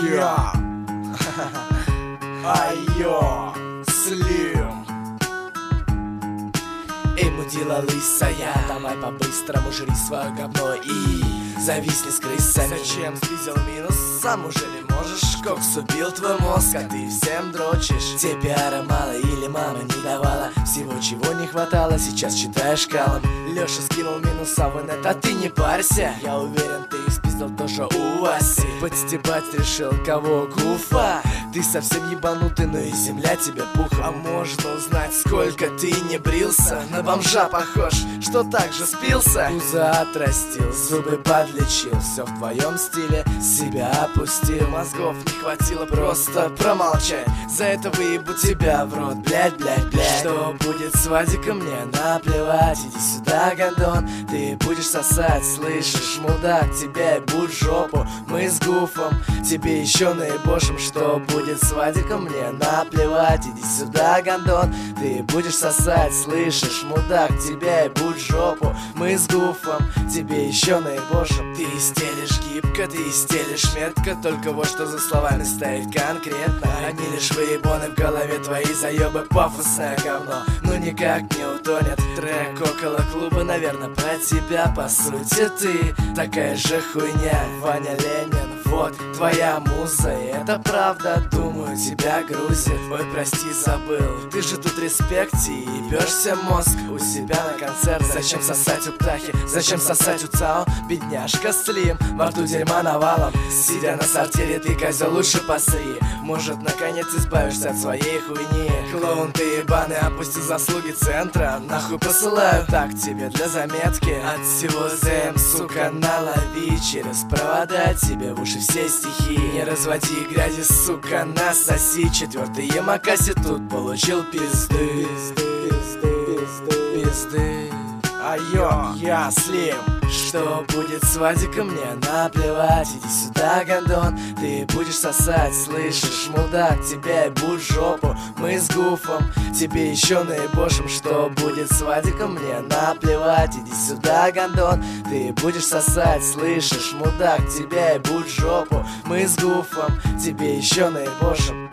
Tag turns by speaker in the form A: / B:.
A: Я Айо Слим.
B: Эй, мудила лысая, давай по-быстрому жри свое говно и зависни с крысами.
A: Зачем снизил минус? Сам уже не можешь.
B: Кокс убил твой мозг, а ты всем дрочишь. Тебе мало или мама не давала всего, чего не хватало, сейчас читаешь калом.
A: Леша скинул минуса в инет, а ты не парься.
B: Я уверен, ты испиздил тоже у Васи.
A: Подстебать решил кого? Гуфа. Ты совсем ебанутый, но и земля тебе пухом. А можно узнать, сколько ты не брился? На бомжа похож, что так же спился.
B: Пузо отрастил, зубы подлечил, все в твоем стиле, себя опустил.
A: Мозгов не хватило, просто промолчать. За это выебу тебя в рот, блять, блять, блять.
B: Что будет с Вадиком, мне наплевать. Иди сюда, гондон, ты будешь сосать, слышишь, мудак, тебя ебут в жопу. Мы с Гуфом тебе еще наебошим. Что будет с Вадиком, мне наплевать. Иди сюда, гондон, ты будешь сосать, слышишь, мудак, тебя ебут в жопу. Мы с Гуфом тебе еще наебошим.
A: Ты стелишь гибко, ты стелишь метко, только вот что за словами стоит конкретно. Они лишь выебоны в голове, твои заебы пафосное говно, но никак не утонет. Трек около клуба, наверное, про тебя. По сути ты такая же хуйня, Ваня Ленин. Вот твоя муза, и это правда, думаю, тебя грузит. Ой, прости, забыл, ты же тут респекте и ебешься мозг у себя на концерт. Зачем сосать у птахи, зачем сосать у ЦАО? Бедняжка Слим, во рту дерьма навалом. Сидя на сортире, ты, козел, лучше посри. Может, наконец избавишься от своей хуйни. Клоун ты ебаный, опусти заслуги центра. Нахуй посылаю так тебе для заметки. От всего ЗМ, сука, налови через провода тебе в уши все стихи. Не разводи грязи, сука, насоси. Четвертый Ямакаси тут получил пизды. Пизды. Айо, я Слим. Что будет с Вадиком, мне наплевать. Иди сюда, гондон, ты будешь сосать, слышишь, мудак, тебя ебут в жопу. Мы с Гуфом тебе еще наебошим. Что будет с Вадиком, мне наплевать. Иди сюда, гондон, ты будешь сосать, слышишь, мудак, тебя ебут в жопу. Мы с Гуфом тебе еще наебошим.